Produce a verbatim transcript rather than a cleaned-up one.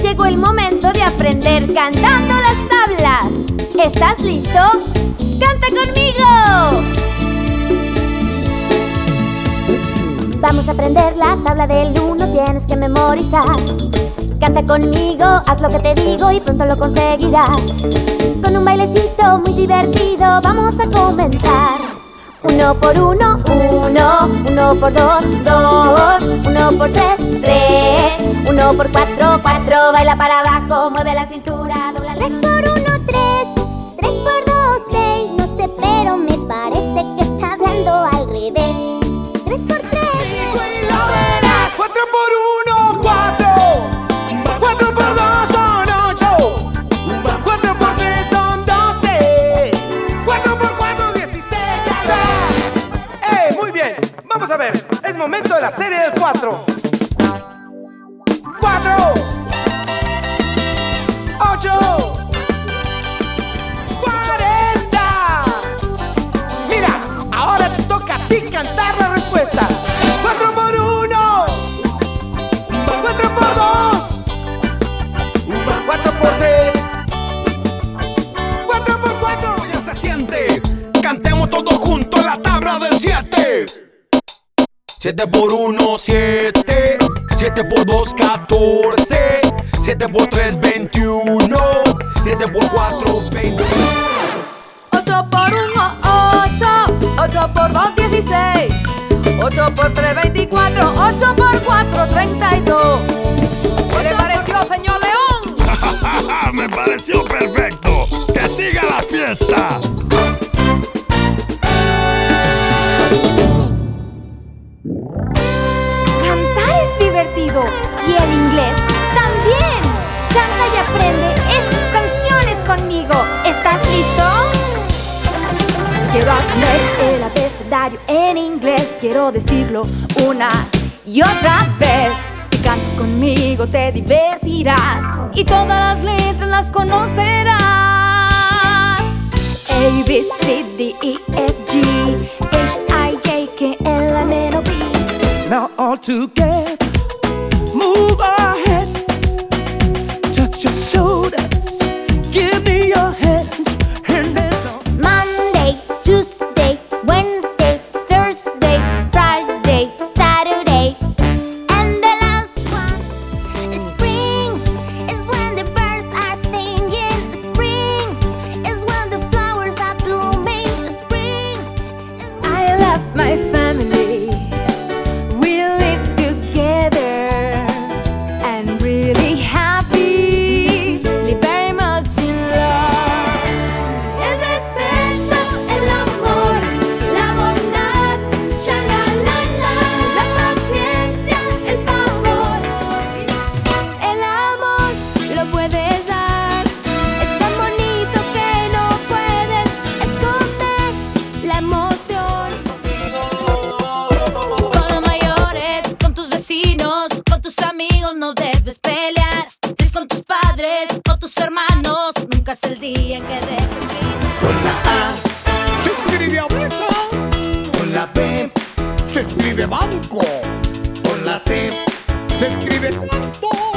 Llegó el momento de aprender cantando las tablas. ¿Estás listo? ¡Canta conmigo! Vamos a aprender la tabla del uno, tienes que memorizar. Canta conmigo, haz lo que te digo y pronto lo conseguirás. Con un bailecito muy divertido vamos a comenzar. Uno por uno, uno, uno por dos, dos, uno por tres, tres, uno por cuatro, cuatro, baila para abajo, mueve la cintura, dobla la... Tres por uno, tres, tres por dos, seis. No sé, pero me parece que está hablando al revés. Tres por tres, y lo verás. Cuatro por uno, cuatro. Cuatro por dos son ocho. Cuatro por tres son doce. Cuatro por cuatro, dieciséis. ¡Eh! Muy bien. Vamos a ver. Es momento de la serie del cuatro. Cuatro. Ocho. Cuarenta. Mira, ahora te toca a ti cantar la respuesta. Cuatro por uno. Cuatro por dos. Cuatro por tres. Cuatro por cuatro. Ya se siente. Cantemos todos juntos la tabla del siete. Siete por uno, siete. Siete por dos, catorce. Siete por tres, veintiuno. Siete por cuatro, veinte. Ocho por uno, ocho. Ocho por dos, dieciséis. Ocho por tres, veinticuatro. Ocho por cuatro, treinta y dos. ¿Qué le pareció, señor León? Me pareció perfecto. ¡Que siga la fiesta! Cantar es divertido y el inglés también. Canta y aprende estas canciones conmigo. ¿Estás listo? Quiero aprender el abecedario en inglés. Quiero decirlo una y otra vez. Si cantas conmigo te divertirás y todas las letras las conocerás. A, B, C, D, E, F, G, H, I, J, K, L, M, N, O, P. Now all together, move our heads, touch your shoulders, give me your hands, and dance on. Monday, Tuesday, Wednesday, Thursday, Friday, Saturday, and the last one. Spring is when the birds are singing. Spring is when the flowers are blooming. Spring is when I love my family. We live together and really happy. Live very much in love. El respeto, el amor, la bondad, shalalala, la paciencia, el favor. El amor lo puedes dar. Es tan bonito que no puedes esconder la emoción. Con los mayores, con tus vecinos, con tus amigos no debes pelear. Si es con tus padres o tus hermanos, nunca es el día en que debes gritar. Con la A se escribe abeja, con la B se escribe banco, con la C se escribe cuarto.